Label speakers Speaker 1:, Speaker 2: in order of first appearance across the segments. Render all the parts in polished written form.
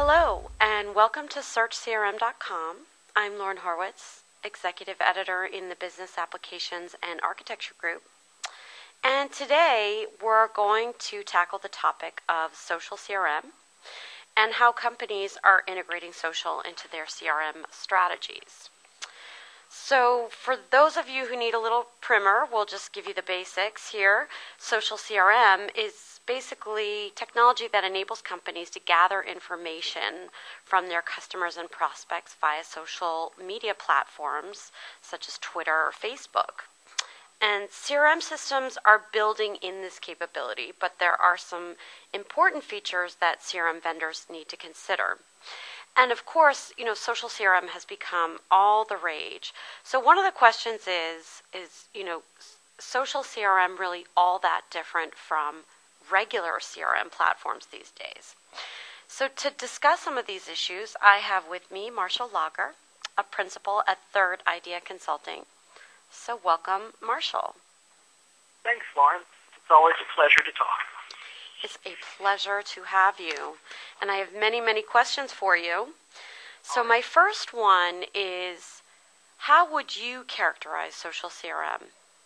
Speaker 1: Hello, and welcome to SearchCRM.com. I'm Lauren Horwitz, Executive Editor in the Business Applications and Architecture Group. And today we're going to tackle the topic of social CRM and how companies are integrating social into their CRM strategies. So for those of you who need a little primer, we'll just give you the basics here. Social CRM is basically technology that enables companies to gather information from their customers and prospects via social media platforms such as Twitter or Facebook. And CRM systems are building in this capability, but there are some important features that CRM vendors need to consider. And of course, social CRM has become all the rage. So one of the questions is social CRM really all that different from regular CRM platforms these days? So to discuss some of these issues, I have with me Marshall Lager, a principal at Third Idea Consulting. So welcome, Marshall.
Speaker 2: Thanks, Lauren. It's always a pleasure to talk.
Speaker 1: It's a pleasure to have you. And I have many, many questions for you. So my first one is, how would you characterize social CRM?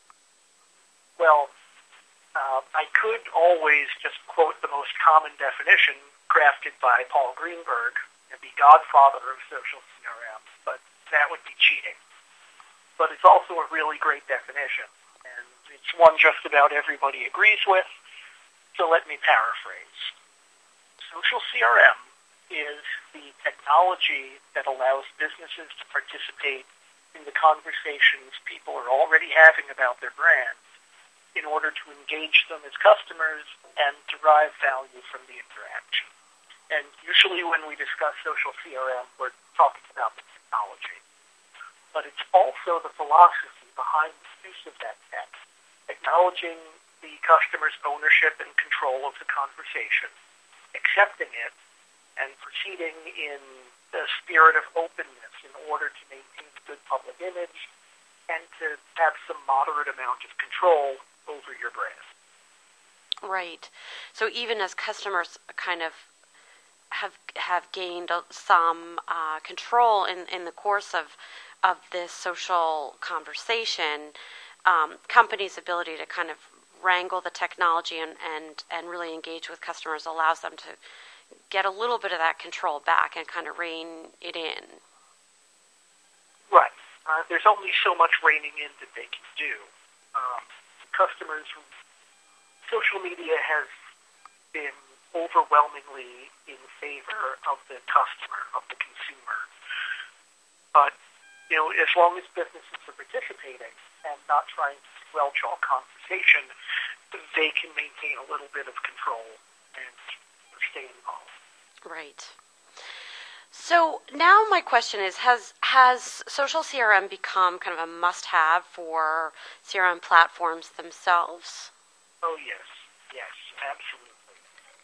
Speaker 2: Well, I could always just quote the most common definition crafted by Paul Greenberg, the godfather of social CRM, but that would be cheating. But it's also a really great definition, and it's one just about everybody agrees with, so let me paraphrase. Social CRM is the technology that allows businesses to participate in the conversations people are already having about their brand in order to engage them as customers and derive value from the interaction. And usually when we discuss social CRM, we're talking about the technology. But it's also the philosophy behind the use of that tech, acknowledging the customer's ownership and control of the conversation, accepting it, and proceeding in the spirit of openness in order to maintain a good public image and to have some moderate amount of control over your brand.
Speaker 1: Right. So even as customers kind of have gained some control in the course of this social conversation, companies' ability to kind of wrangle the technology and really engage with customers allows them to get a little bit of that control back and kind of rein it in.
Speaker 2: Right. There's only so much reining in that they can do. Social media has been overwhelmingly in favor of the customer, of the consumer. But, as long as businesses are participating and not trying to squelch all conversation, they can maintain a little bit of control and stay involved.
Speaker 1: Right. So now my question is, has social CRM become kind of a must-have for CRM platforms themselves?
Speaker 2: Oh, yes, absolutely.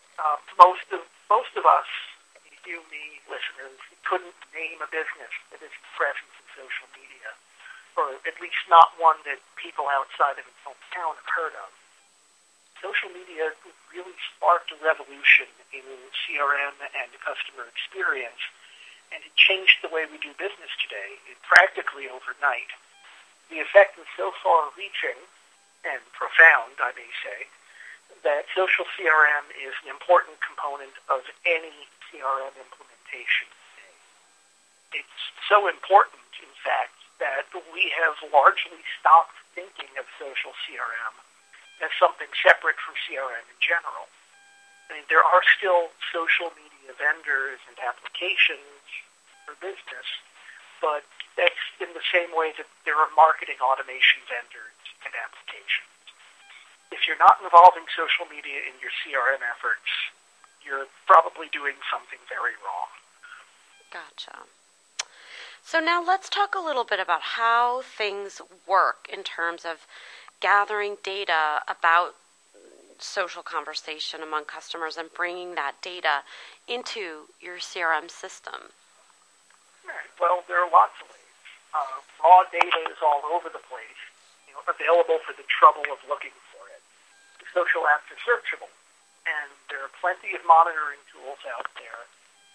Speaker 2: Most of us, you, me, listeners, couldn't name a business that isn't present in social media, or at least not one that people outside of its hometown have heard of. Social media really sparked a revolution in CRM and customer experience, and it changed the way we do business today, practically overnight. The effect was so far-reaching and profound, I may say, that social CRM is an important component of any CRM implementation today. It's so important, in fact, that we have largely stopped thinking of social CRM as something separate from CRM in general. I mean, there are still social media vendors and applications for business, but that's in the same way that there are marketing automation vendors and applications. If you're not involving social media in your CRM efforts, you're probably doing something very wrong.
Speaker 1: Gotcha. So now let's talk a little bit about how things work in terms of gathering data about social conversation among customers and bringing that data into your CRM system.
Speaker 2: Right. Well, there are lots of ways. Raw data is all over the place, available for the trouble of looking for it. The social apps are searchable, and there are plenty of monitoring tools out there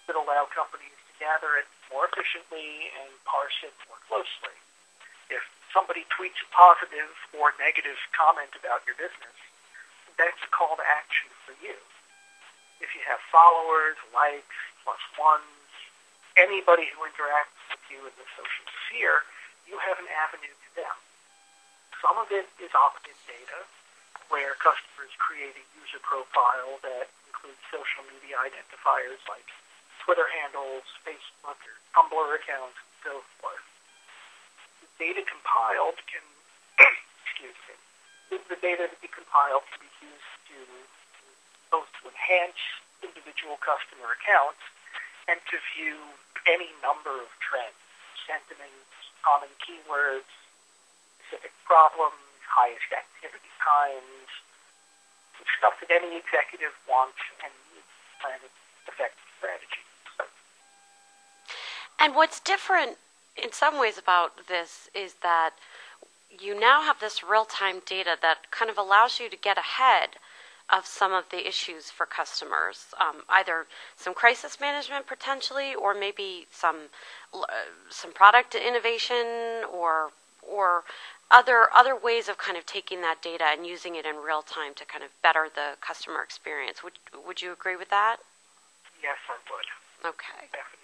Speaker 2: that allow companies to gather it more efficiently and parse it more closely. If somebody tweets a positive or negative comment about your business, that's a call to action for you. If you have followers, likes, plus ones, anybody who interacts with you in the social sphere, you have an avenue to them. Some of it is opt-in data, where customers create a user profile that includes social media identifiers like Twitter handles, Facebook or Tumblr accounts, and so forth. The data compiled can, the data that you compile can be used to both to enhance individual customer accounts and to view any number of trends, sentiments, common keywords, specific problems, highest activity times, stuff that any executive wants and needs to plan an effective strategy.
Speaker 1: And what's different in some ways about this is that you now have this real-time data that kind of allows you to get ahead of some of the issues for customers, either some crisis management potentially, or maybe some product innovation, or other ways of kind of taking that data and using it in real time to kind of better the customer experience. Would you agree with that?
Speaker 2: Yes, I would.
Speaker 1: Okay.
Speaker 2: Definitely.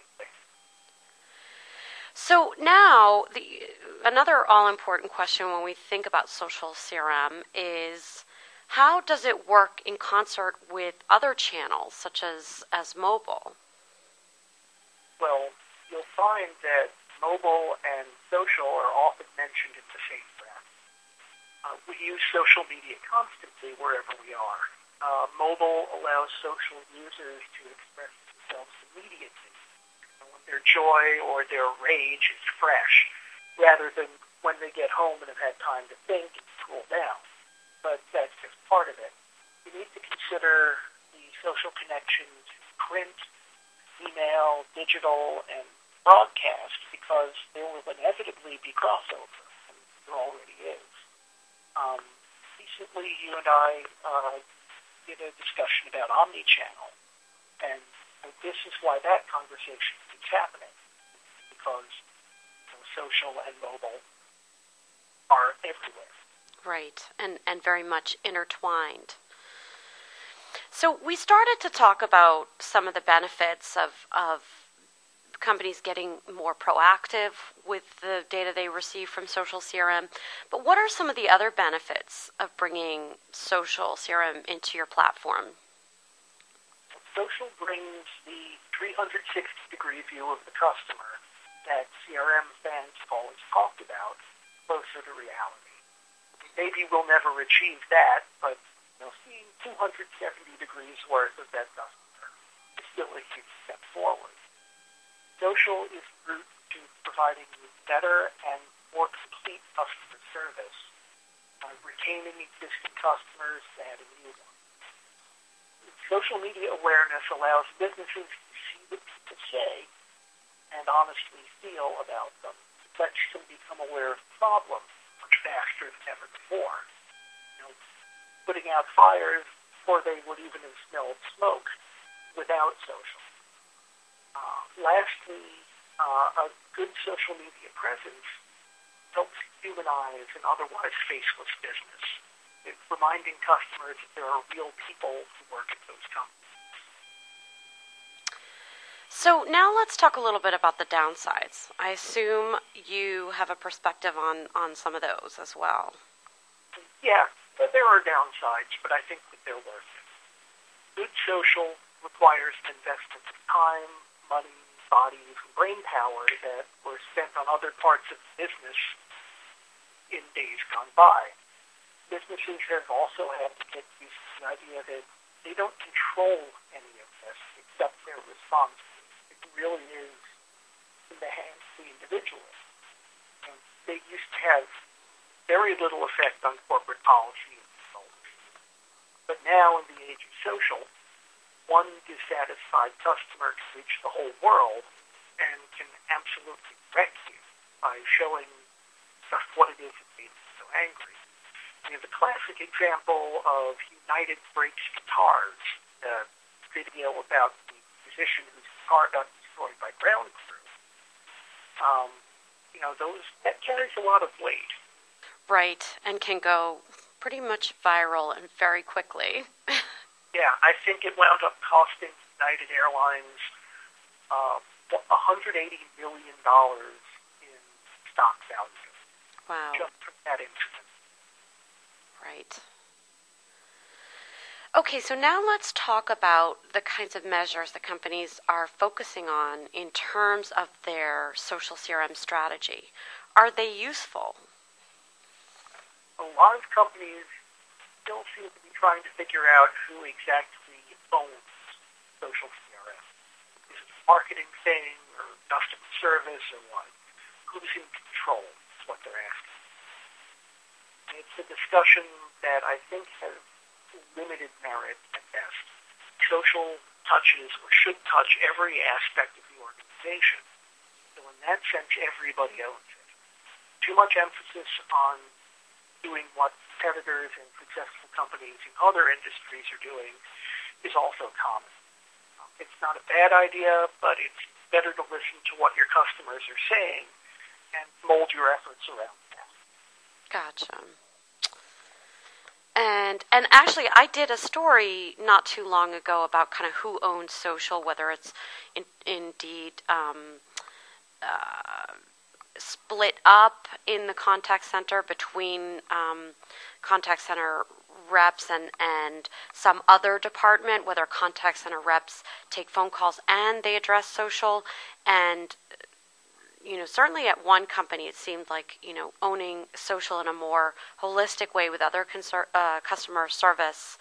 Speaker 1: So now, another all-important question when we think about social CRM is, how does it work in concert with other channels, such as mobile?
Speaker 2: Well, you'll find that mobile and social are often mentioned in the same breath. We use social media constantly wherever we are. Mobile allows social users to express themselves immediately when their joy or their rage is fresh, rather than when they get home and have had time to think and cool down. But that's just part of it. You need to consider the social connections in print, email, digital, and broadcast, because there will inevitably be crossover, and there already is. Recently, you and I did a discussion about omnichannel, and this is why that conversation keeps happening, because social and mobile are everywhere.
Speaker 1: Right, and very much intertwined. So we started to talk about some of the benefits of companies getting more proactive with the data they receive from social CRM, but what are some of the other benefits of bringing social CRM into your platform?
Speaker 2: Social brings the 360-degree view of the customer that CRM fans have always talked about closer to reality. Maybe we'll never achieve that, but seeing 270 degrees worth of that customer is still a huge step forward. Social is the route to providing you better and more complete customer service, retaining existing customers and adding new ones. Social media awareness allows businesses to see what people say and honestly feel about them. It lets them become aware of problems much faster than ever before. Putting out fires before they would even have smelled smoke without social. Lastly, a good social media presence helps humanize an otherwise faceless business. It's reminding customers that there are real people who work at those companies.
Speaker 1: So now let's talk a little bit about the downsides. I assume you have a perspective on some of those as well.
Speaker 2: Yeah, but there are downsides, but I think that they're worth it. Good social requires an investment of time, money, bodies, and brain power that were spent on other parts of the business in days gone by. Businesses have also had to get used to the idea that they don't control any of this except their response. It really is in the hands of the individual. And they used to have very little effect on corporate policy and results. But now, in the age of social, one dissatisfied customer can reach the whole world and can absolutely wreck you by showing just what it is that made them so angry. We have a classic example of United Breaks Guitars, a video about the musician whose car got destroyed by ground crew. That carries a lot of weight.
Speaker 1: Right, and can go pretty much viral and very quickly.
Speaker 2: Yeah, I think it wound up costing United Airlines $180 million in stock value.
Speaker 1: Wow.
Speaker 2: Just from that incident.
Speaker 1: Right. Okay, so now let's talk about the kinds of measures that companies are focusing on in terms of their social CRM strategy. Are they useful?
Speaker 2: A lot of companies still seem to be trying to figure out who exactly owns social CRM. Is it a marketing thing or customer service or what? Who's in control is what they're asking. And it's a discussion that I think has limited merit at best. Social touches or should touch every aspect of the organization. So in that sense, everybody owns it. Too much emphasis on doing what competitors and successful companies in other industries are doing is also common. It's not a bad idea, but it's better to listen to what your customers are saying and mold your efforts around that.
Speaker 1: Gotcha. And actually, I did a story not too long ago about kind of who owns social, whether it's indeed split up in the contact center between contact center reps and some other department, whether contact center reps take phone calls and they address social. And certainly at one company, it seemed like, owning social in a more holistic way with other customer service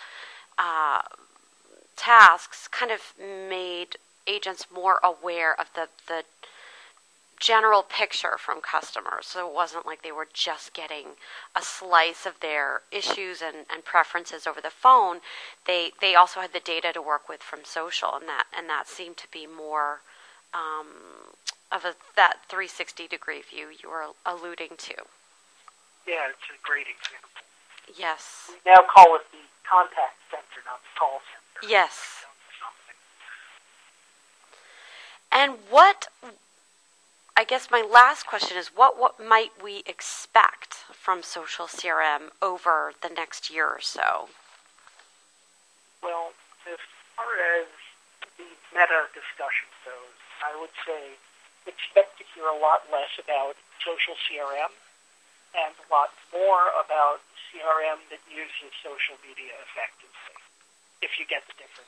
Speaker 1: tasks kind of made agents more aware of the general picture from customers. So it wasn't like they were just getting a slice of their issues and preferences over the phone. They also had the data to work with from social, and that seemed to be more of that 360-degree view you were alluding to.
Speaker 2: Yeah, it's a great example.
Speaker 1: Yes.
Speaker 2: We now call it the contact center, not the call center.
Speaker 1: Yes. And I guess my last question is, what might we expect from social CRM over the next year or so?
Speaker 2: Well, as far as the meta discussion goes, I would say expect to hear a lot less about social CRM and a lot more about CRM that uses social media effectively, if you get the difference.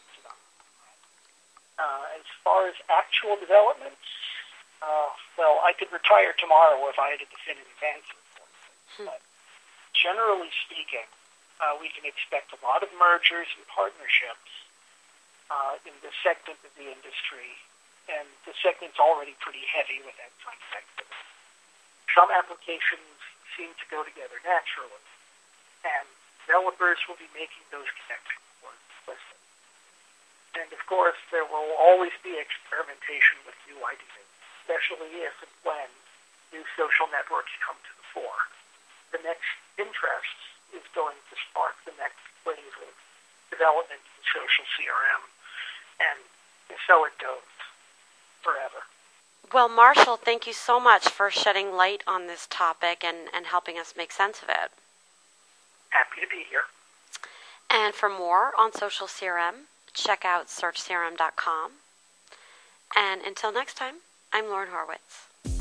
Speaker 2: As far as actual developments, I could retire tomorrow if I had a definitive answer for it. But generally speaking, we can expect a lot of mergers and partnerships in this segment of the industry, and the segment's already pretty heavy with that kind of activity. Some applications seem to go together naturally, and developers will be making those connections more explicit. And of course, there will always be experimentation with new ideas, especially if and when new social networks come to the fore. The next interest is going to spark the next wave of development in social CRM, and so it goes forever.
Speaker 1: Well, Marshall, thank you so much for shedding light on this topic and helping us make sense of it.
Speaker 2: Happy to be here.
Speaker 1: And for more on social CRM, check out searchcrm.com. And until next time, I'm Lauren Horwitz.